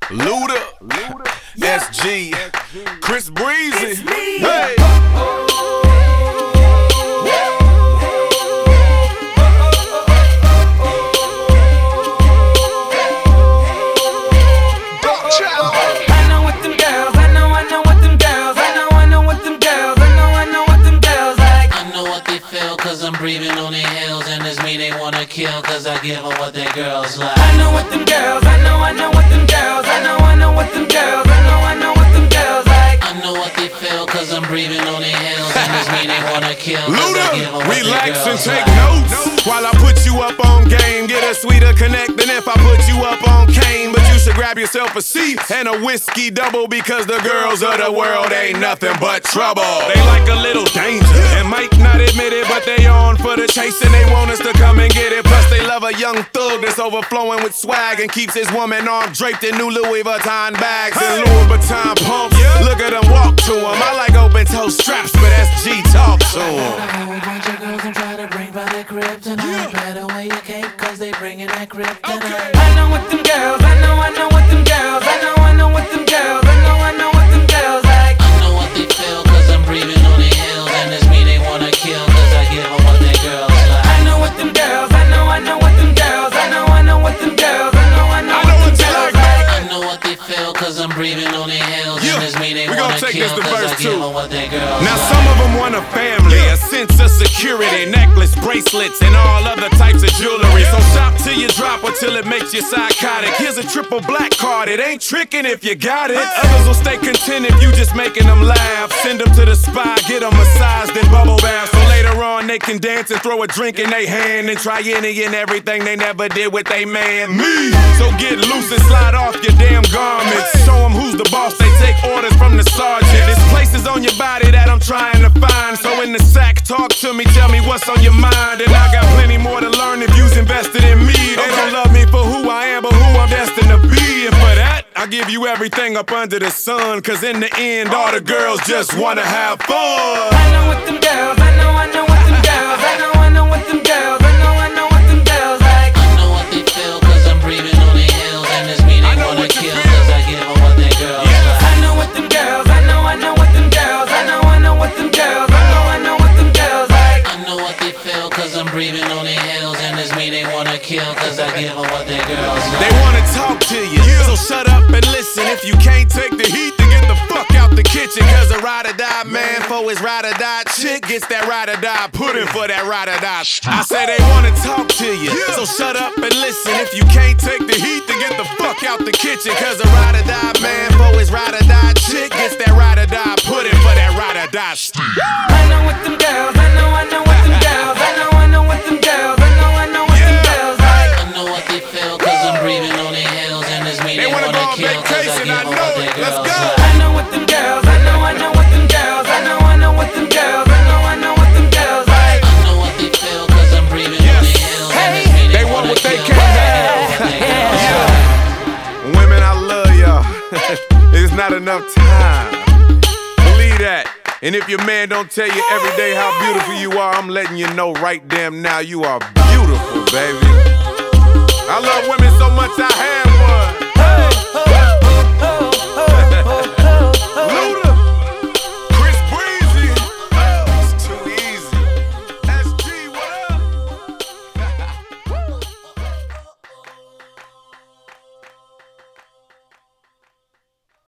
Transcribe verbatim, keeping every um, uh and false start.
Luda, S G, Chris Breezy. Hey. Cause I'm breathing on their heels, and it's me they wanna kill, cause I give them what their girls like. I know what them girls, I know, I know what them girls, I know, I know what them girls, I know, I know what them girls like. I know what they feel, cause I'm breathing on their heels, and it's me they wanna kill, cause Luda, I give them what relax their and girls take like. notes while I put you up on game. Get a sweeter connect than if I put you up on cane. But you should grab yourself a seat and a whiskey double, because the girls of the world ain't nothing but trouble. They like a little danger and might not admit it, but they on for the chase and they want us to come and get it. Plus they love a young thug that's overflowing with swag and keeps his woman arm draped in new Louis Vuitton bags and Louis Vuitton pumps. Look at them walk to him. I like open toe straps, but S G talk to him. A whole bunch of girls I'm trying to bring by their kryptonite. Better wear your cape, cause they bringing that kryptonite. I know what them girls, I know, I know what them girls, I know, I know what them girls, I know, I know what them girls like. I know what they feel, cause I'm breathing on their heels, and it's me they wanna kill, cause I give them what their girls like. I know what them girls, I know, I know what them girls, I know, I know what them girls, I know, I know what them girls like. I know what they feel, cause I'm breathing on their heels, Yeah, and it's me they we wanna gon' take kill, this to cause verse I give two. them what their girls Now like. some of them want a family, a sense of security, necklace, bracelets, and all other types of jewelry. So shop till you drop or till it makes you psychotic. Here's a triple black card, it ain't tricking if you got it. Others will stay content if you just making them laugh. Send them to the spa, get them massaged and bubble bath. So later on they can dance and throw a drink in their hand and try any and everything they never did with they man. Me! So get loose and slide off your damn garments. Show them who's the boss, they take orders from the sergeant. There's places on your body that I'm trying to find. So in the sack, talk to me, tell me what's on your mind. And I got plenty more to learn if you's invested in me. They don't love me for who I am, but who I'm destined to be. And for that, I give you everything up under the sun. Cause in the end, all the girls just wanna have fun. I know what them girls, I know, I know what them girls, I know, I know what them girls, I know, I know what them girls like. I know what they feel, cause I'm breathing on their heels, and it's me they wanna kill, cause I give them what their girls like. I know what them girls, I know, I know what them girls, I know, I know what them girls, I know, I know what them girls like. I know what they feel, cause I'm breathing on their heels, and it's me they wanna kill, cause I give them what their girls like. They wanna talk to you, so shut up and listen. If you can't take the heat, then get the fuck out the kitchen. Cause a ride or die man for his ride or die chick gets that ride or die pudding for that ride or die. I say they wanna talk to you, so shut up and listen. If you can't take the heat, then get the fuck out the kitchen. Cause a ride or die man for his ride or die chick gets that ride or die pudding for that ride or die. I know what them girls, I know, I know what them girls, I know, I know what them girls, I know, I know what them girls like. I know what they feel, cause I'm breathing on their heels, and it's me they, They wanna wanna go on kill, cause I vacation, give I them know what their it. Let's girls go. like. I know what them girls, I know, I know what them girls, I know, I know what them girls, I know, I know what them girls like. I know what they feel, cause I'm breathing on their heels, and it's me They they want wanna what they kill, can't cause I have. give them what their girls like. Women, I love y'all. It's not enough time. Believe that. And if your man don't tell you every day how beautiful you are, I'm letting you know right damn now you are beautiful, baby. I love women so much I have